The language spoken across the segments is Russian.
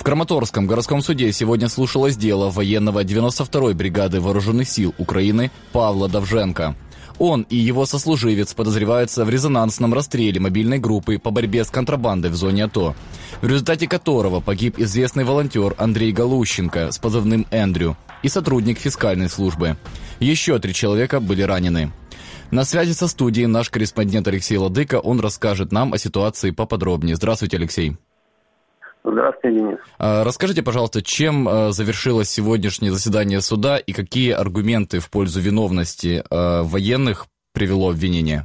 Краматорском городском суде сегодня слушалось дело военного 92-й бригады вооруженных сил Украины Павла Довженко. Он и его сослуживец подозреваются в резонансном расстреле мобильной группы по борьбе с контрабандой в зоне АТО, в результате которого погиб известный волонтер Андрей Галущенко с позывным «Эндрю» и сотрудник фискальной службы. Еще 3 человека были ранены. На связи со студией наш корреспондент Алексей Ладыка. Он расскажет нам о ситуации поподробнее. Здравствуйте, Алексей. Здравствуйте, Денис. Расскажите, пожалуйста, чем завершилось сегодняшнее заседание суда и какие аргументы в пользу виновности военных привело обвинение?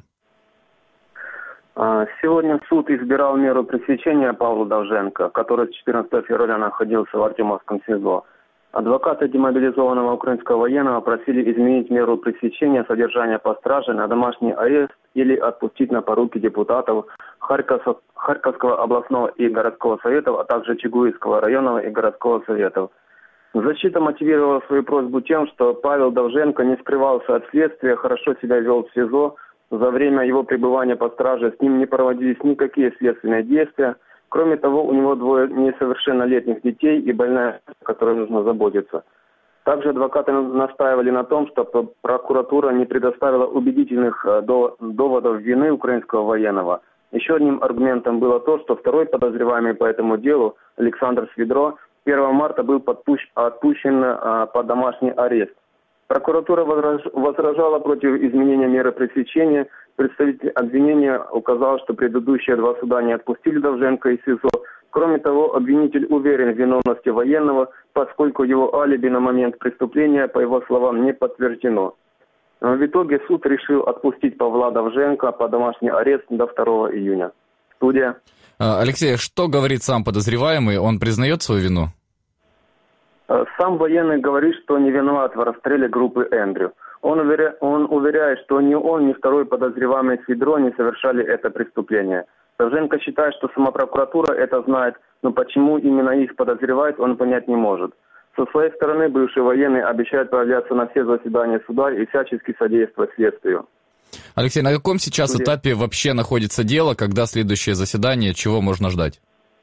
Сегодня суд избирал меру пресечения Павлу Довженко, который с 14 февраля находился в Артемовском СИЗО. Адвокаты демобилизованного украинского военного просили изменить меру пресечения содержания под стражей на домашний арест или отпустить на поруки депутатов Харьковского областного и городского советов, а также Чугуевского районного и городского советов. Защита мотивировала свою просьбу тем, что Павел Довженко не скрывался от следствия, хорошо себя вел в СИЗО. За время его пребывания под стражей с ним не проводились никакие следственные действия. Кроме того, у него 2 несовершеннолетних детей и больная, о которой нужно заботиться. Также адвокаты настаивали на том, что прокуратура не предоставила убедительных доводов вины украинского военного. Еще одним аргументом было то, что второй подозреваемый по этому делу, Александр Свидро, 1 марта был отпущен под домашний арест. Прокуратура возражала против изменения меры пресечения. Представитель обвинения указал, что предыдущие 2 суда не отпустили Довженко из СИЗО. Кроме того, обвинитель уверен в виновности военного, поскольку его алиби на момент преступления, по его словам, не подтверждено. В итоге суд решил отпустить Павла Довженко под домашний арест до 2 июня. Студия. Алексей, что говорит сам подозреваемый? Он признает свою вину? Сам военный говорит, что не виноват в расстреле группы «Эндрю». Он уверяет, что ни он, ни второй подозреваемый Свидро не совершали это преступление. Довженко считает, что сама прокуратура это знает, но почему именно их подозревает, он понять не может. Со своей стороны, бывший военный обещает появляться на все заседания суда и всячески содействовать следствию. Алексей, на каком сейчас этапе вообще находится дело, когда следующее заседание, чего можно ждать?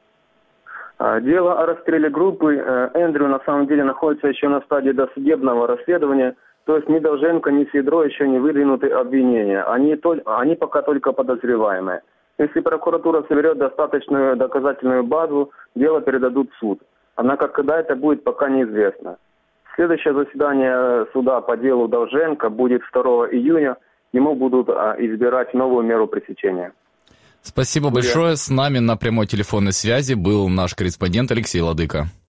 Дело о расстреле группы «Эндрю» на самом деле находится еще на стадии досудебного расследования. То есть ни Довженко, ни Свидро еще не выдвинуты обвинения. Они пока только подозреваемые. Если прокуратура соберет достаточную доказательную базу, дело передадут в суд. Однако, когда это будет, пока неизвестно. Следующее заседание суда по делу Довженко будет 2 июня. Ему будут избирать новую меру пресечения. Спасибо большое. С нами на прямой телефонной связи был наш корреспондент Алексей Ладыка.